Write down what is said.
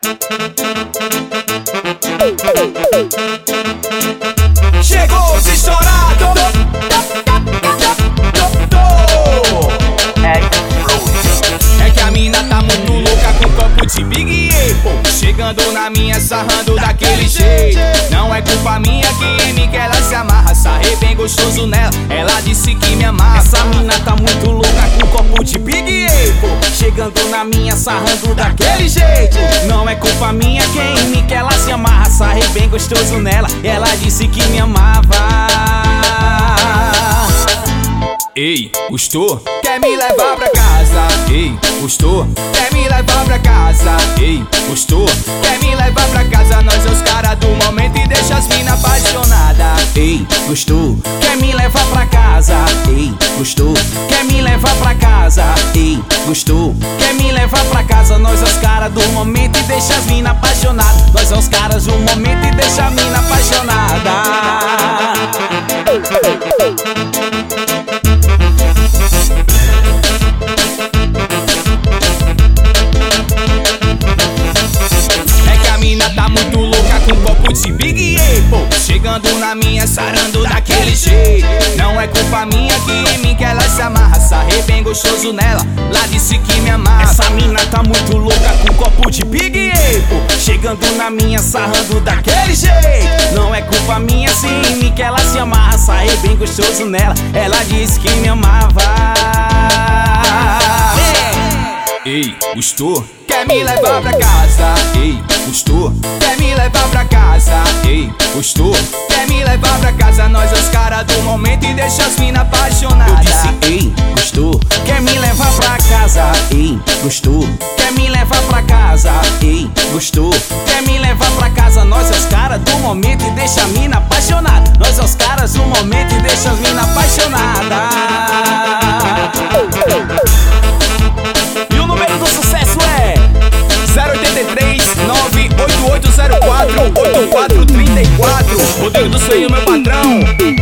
Chegou os estourados. É que a mina tá muito louca com copo de Big Apple, chegando na minha, sarrando daquele jeito. Não é culpa minha que em mim que ela se amarra, sarrei bem gostoso nela, ela disse que me amava. Essa mina tá muito louca com copo de Big Apple, chegando na minha, sarrando daquele jeito. Não é culpa minha que em mim que ela se amarra, sarrei bem gostoso nela, ela disse que me amava. Ei, gostou? Quer me levar pra casa? Ei, gostou? Quer me levar pra casa? Ei, gostou? Quer me levar pra casa? Nós é os caras do momento e deixa as mina apaixonadas. Ei, gostou? Quer me levar pra casa? Ei, gostou? Quer me levar pra casa? Ei, gostou? Quer me levar pra casa? Nós é os caras do momento e deixa as mina apaixonadas. Nós é os caras do momento e deixa a mina apaixonada. De Big Apple, chegando na minha, sarando daquele jeito. Não é culpa minha que em mim que ela se amarra, sarrei bem gostoso nela, lá disse que me amava. Essa mina tá muito louca com copo de Big Apple, chegando na minha, sarrando daquele jeito. Não é culpa minha se em mim que ela se amarra, sarrei bem gostoso nela, ela disse que me amava. Ei, gostou? Quer me levar pra casa? Ei, gostou? Quer me levar pra casa? Ei, gostou? Quer me levar pra casa? Nós é os caras do momento e deixa as mina apaixonadas. Eu disse, ei, gostou? Quer me levar pra casa? Ei, gostou? Quer me levar pra casa? Ei, gostou? Quer me levar pra casa? Nós é os caras do momento e deixa a mina apaixonada. Nós é os caras do momento e deixa as mina apaixonadas. E o número do sucesso é 083 98804 8434. Rodrigo do Sonho, meu patrão.